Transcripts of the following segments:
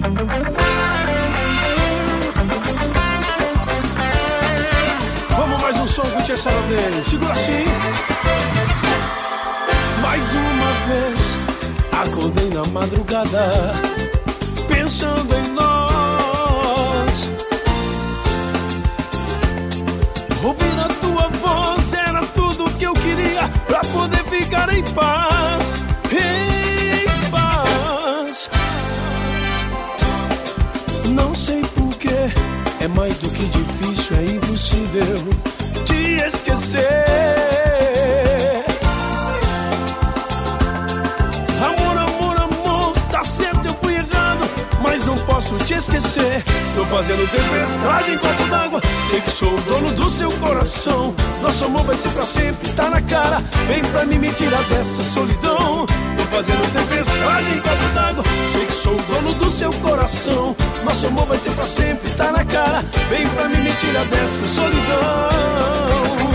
Vamos mais um som com o Tia Saravene. Segura assim. Mais uma vez acordei na madrugada pensando em nós. Ouvir a tua voz era tudo que eu queria pra poder ficar em paz. Em paz. Não sei porquê, é mais do que difícil, é impossível te esquecer. Amor, amor, amor, tá certo, eu fui errado, mas não posso te esquecer. Tô fazendo tempestade em copo d'água, sei que sou o dono do seu coração. Nosso amor vai ser pra sempre, tá na cara, vem pra mim me tirar dessa solidão. Tô fazendo tempestade em copo d'água, sei que sou o dono do seu coração. Nosso amor vai ser pra sempre, tá na cara, vem pra mim me tirar dessa solidão.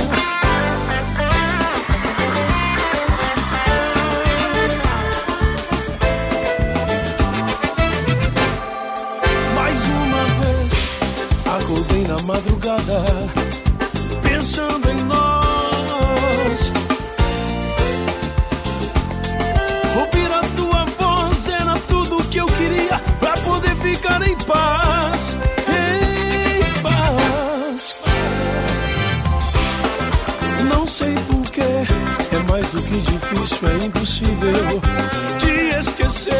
Acordei na madrugada pensando em nós. Ouvir a tua voz era tudo que eu queria pra poder ficar em paz. Em paz. Não sei porquê, é mais do que difícil, é impossível te esquecer.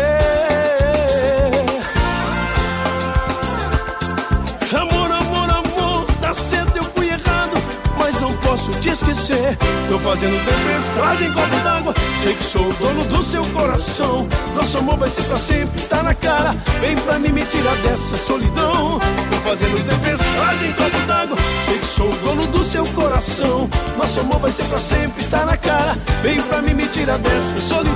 Posso te esquecer. Tô fazendo tempestade em copo d'água, sei que sou o dono do seu coração. Nosso amor vai ser pra sempre, tá na cara, vem pra mim me tirar dessa solidão. Tô fazendo tempestade em copo d'água, sei que sou o dono do seu coração. Nosso amor vai ser pra sempre, tá na cara, vem pra mim me tirar dessa solidão.